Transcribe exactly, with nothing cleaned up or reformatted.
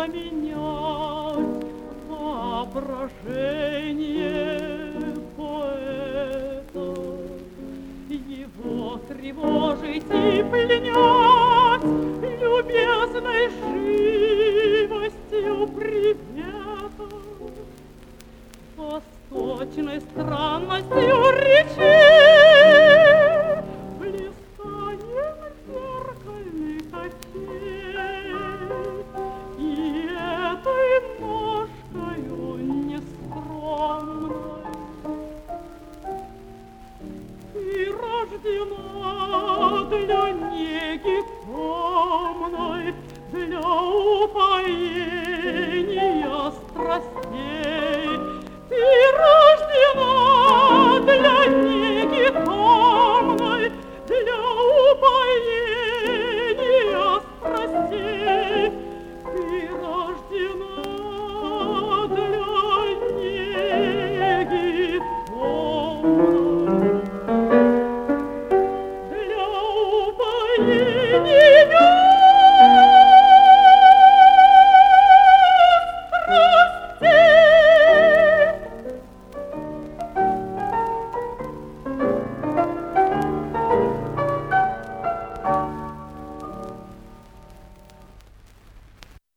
променять воображение поэта, его тревожить и пленять любезной живостью привета, восточной странностью речей, блистанием зеркальных очей и этой ножкою нескромной. Ты рождена для неги томной, для упоения страстей. Ты рождена для неги